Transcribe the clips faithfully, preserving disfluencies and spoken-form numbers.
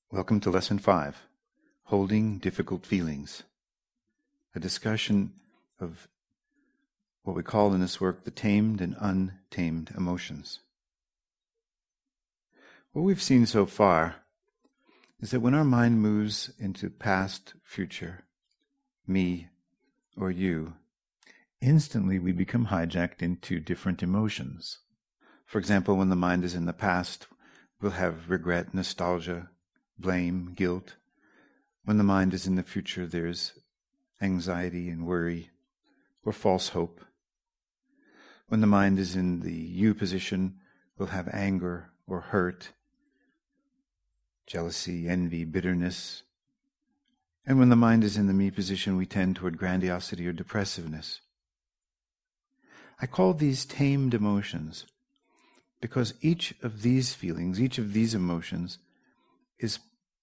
Welcome to Lesson five, Holding Difficult Feelings, a discussion of what we call in this work the tamed and untamed emotions. What we've seen so far is that when our mind moves into past, future, me, or you, instantly we become hijacked into different emotions. For example, when the mind is in the past, we'll have regret, nostalgia, blame, guilt. When the mind is in the future, there's anxiety and worry or false hope. When the mind is in the you position, we'll have anger or hurt, jealousy, envy, bitterness. And when the mind is in the me position, we tend toward grandiosity or depressiveness. I call these tamed emotions because each of these feelings, each of these emotions, is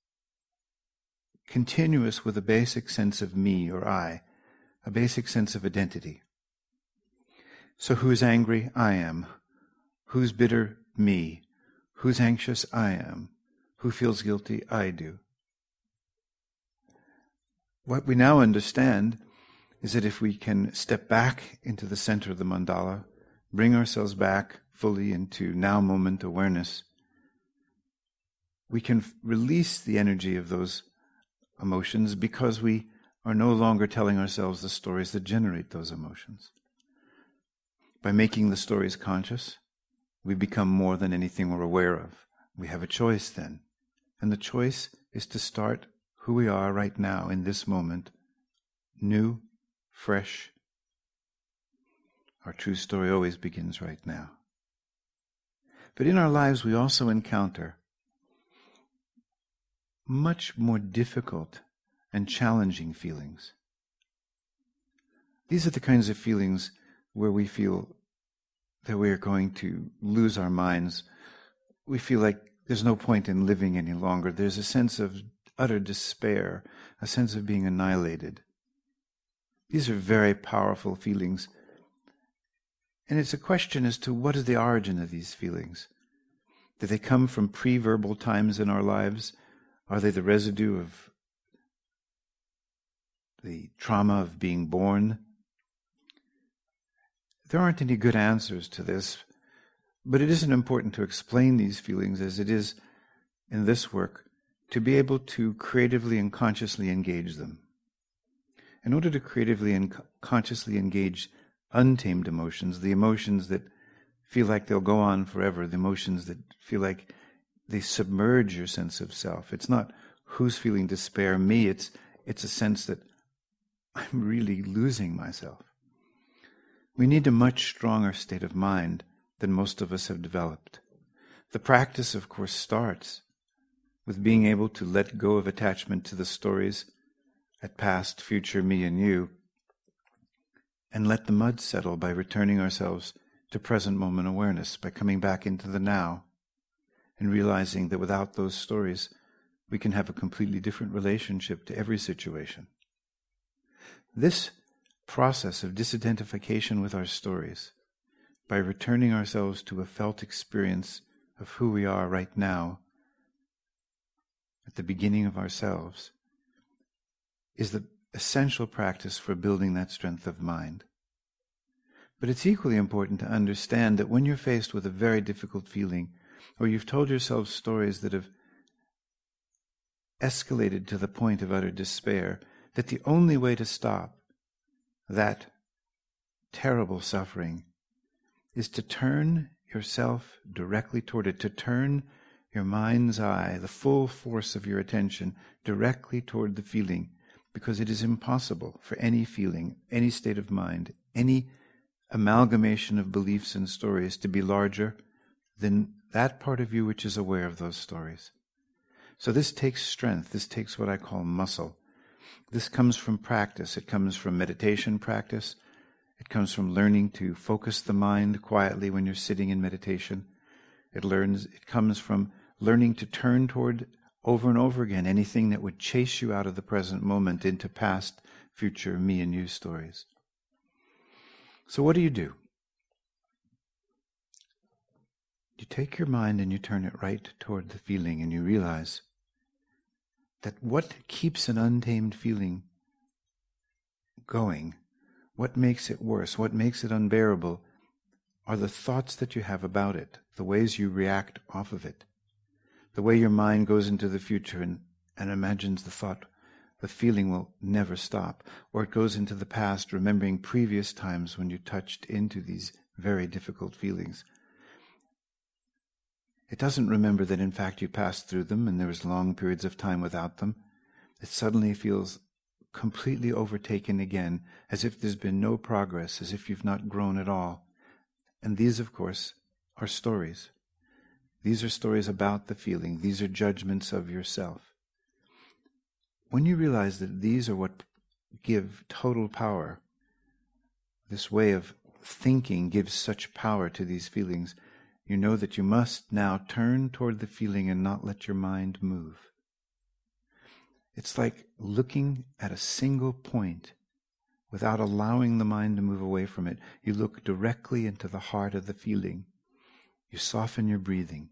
continuous with a basic sense of me or I, a basic sense of identity. So who is angry? I am. Who's bitter? Me. Who's anxious? I am. Who feels guilty? I do. What we now understand is that if we can step back into the center of the mandala, bring ourselves back fully into now moment awareness, we can f- release the energy of those emotions because we are no longer telling ourselves the stories that generate those emotions. By making the stories conscious, we become more than anything we're aware of. We have a choice then. And the choice is to start who we are right now in this moment, new, fresh. Our true story always begins right now. But in our lives we also encounter much more difficult and challenging feelings. These are the kinds of feelings where we feel that we are going to lose our minds. We feel like there's no point in living any longer. There's a sense of utter despair, a sense of being annihilated. These are very powerful feelings. And it's a question as to what is the origin of these feelings. Do they come from pre-verbal times in our lives? Are they the residue of the trauma of being born? There aren't any good answers to this, but it isn't important to explain these feelings as it is in this work to be able to creatively and consciously engage them. In order to creatively and consciously engage untamed emotions, the emotions that feel like they'll go on forever, the emotions that feel like they submerge your sense of self. It's not who's feeling despair, me, it's it's a sense that I'm really losing myself. We need a much stronger state of mind than most of us have developed. The practice, of course, starts with being able to let go of attachment to the stories at past, future, me and you, and let the mud settle by returning ourselves to present moment awareness, by coming back into the now, and realizing that without those stories, we can have a completely different relationship to every situation. This process of disidentification with our stories, by returning ourselves to a felt experience of who we are right now, at the beginning of ourselves, is the essential practice for building that strength of mind. But it's equally important to understand that when you're faced with a very difficult feeling, or you've told yourself stories that have escalated to the point of utter despair, that the only way to stop that terrible suffering is to turn yourself directly toward it, to turn your mind's eye, the full force of your attention, directly toward the feeling, because it is impossible for any feeling, any state of mind, any amalgamation of beliefs and stories to be larger than that part of you which is aware of those stories. So this takes strength. This takes what I call muscle. This comes from practice. It comes from meditation practice. It comes from learning to focus the mind quietly when you're sitting in meditation. It learns. It comes from learning to turn toward over and over again anything that would chase you out of the present moment into past, future, me and you stories. So what do you do? You take your mind and you turn it right toward the feeling, and you realize that what keeps an untamed feeling going, what makes it worse, what makes it unbearable, are the thoughts that you have about it, the ways you react off of it, the way your mind goes into the future and, and imagines the thought, the feeling will never stop, or it goes into the past, remembering previous times when you touched into these very difficult feelings. It doesn't remember that in fact you passed through them and there was long periods of time without them. It suddenly feels completely overtaken again, as if there's been no progress, as if you've not grown at all. And these, of course, are stories. These are stories about the feeling. These are judgments of yourself. When you realize that these are what give total power, this way of thinking gives such power to these feelings, you know that you must now turn toward the feeling and not let your mind move. It's like looking at a single point without allowing the mind to move away from it. You look directly into the heart of the feeling. You soften your breathing.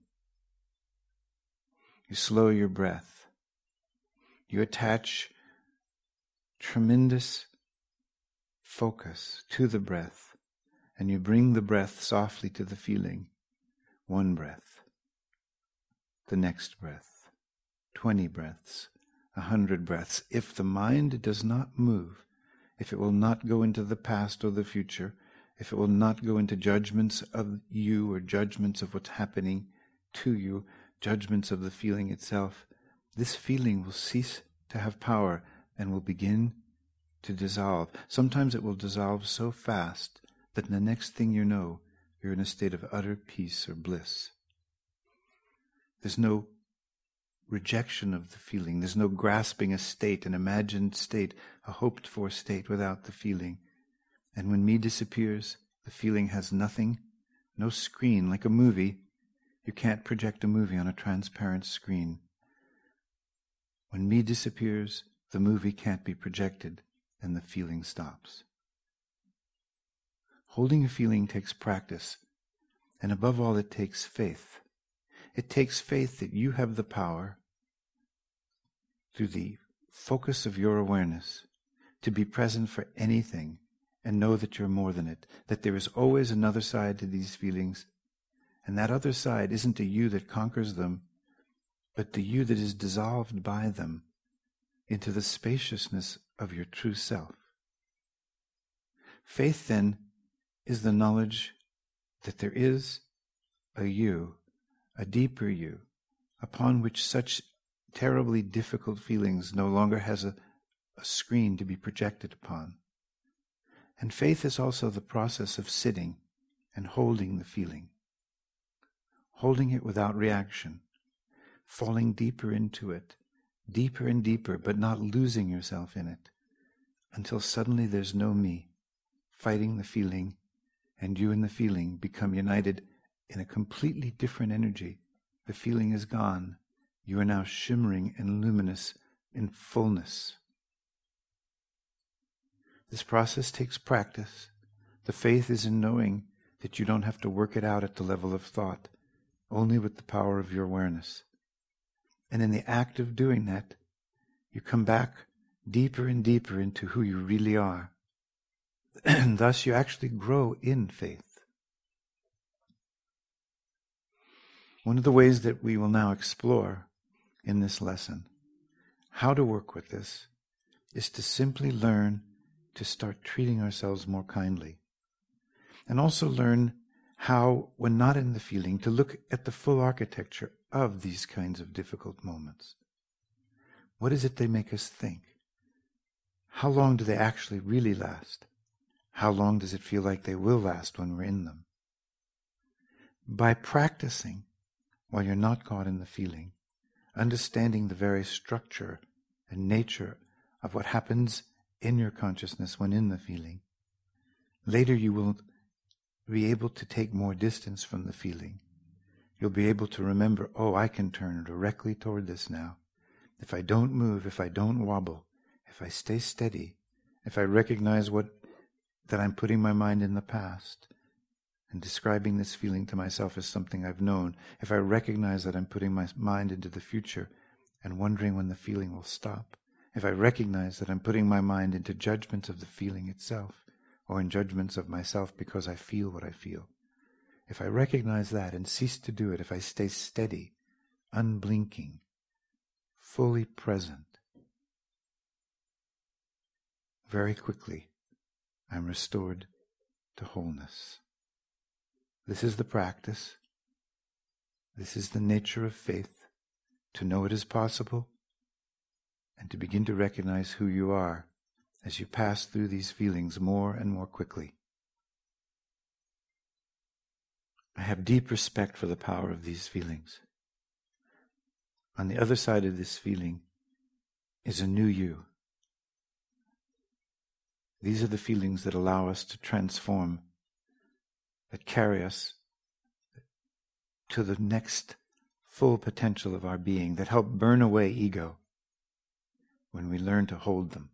You slow your breath. You attach tremendous focus to the breath, and you bring the breath softly to the feeling. One breath, the next breath, twenty breaths, a hundred breaths. If the mind does not move, if it will not go into the past or the future, if it will not go into judgments of you or judgments of what's happening to you, judgments of the feeling itself, this feeling will cease to have power and will begin to dissolve. Sometimes it will dissolve so fast that in the next thing you know, you're in a state of utter peace or bliss. There's no rejection of the feeling. There's no grasping a state, an imagined state, a hoped-for state without the feeling. And when me disappears, the feeling has nothing, no screen. Like a movie, you can't project a movie on a transparent screen. When me disappears, the movie can't be projected, and the feeling stops. Holding a feeling takes practice, and above all it takes faith. It takes faith that you have the power, through the focus of your awareness, to be present for anything and know that you're more than it, that there is always another side to these feelings, and that other side isn't a you that conquers them, but the you that is dissolved by them into the spaciousness of your true self. Faith, then, is the knowledge that there is a you, a deeper you, upon which such terribly difficult feelings no longer has a, a screen to be projected upon. And faith is also the process of sitting and holding the feeling, holding it without reaction, falling deeper into it, deeper and deeper, but not losing yourself in it, until suddenly there's no me fighting the feeling, and you and the feeling become united in a completely different energy. The feeling is gone. You are now shimmering and luminous in fullness. This process takes practice. The faith is in knowing that you don't have to work it out at the level of thought, only with the power of your awareness. And in the act of doing that, you come back deeper and deeper into who you really are. And thus you actually grow in faith. One of the ways that we will now explore in this lesson, how to work with this, is to simply learn to start treating ourselves more kindly. And also learn how, when not in the feeling, to look at the full architecture of these kinds of difficult moments. What is it they make us think? How long do they actually really last? How long does it feel like they will last when we're in them? By practicing, while you're not caught in the feeling, understanding the very structure and nature of what happens in your consciousness when in the feeling, later you will be able to take more distance from the feeling. You'll be able to remember, oh, I can turn directly toward this now. If I don't move, if I don't wobble, if I stay steady, if I recognize what that I'm putting my mind in the past and describing this feeling to myself as something I've known, if I recognize that I'm putting my mind into the future and wondering when the feeling will stop. If I recognize that I'm putting my mind into judgments of the feeling itself, or in judgments of myself because I feel what I feel, if I recognize that and cease to do it, if I stay steady, unblinking, fully present, very quickly I'm restored to wholeness. This is the practice. This is the nature of faith, to know it is possible and to begin to recognize who you are as you pass through these feelings more and more quickly. I have deep respect for the power of these feelings. On the other side of this feeling is a new you. These are the feelings that allow us to transform, that carry us to the next full potential of our being, that help burn away ego when we learn to hold them.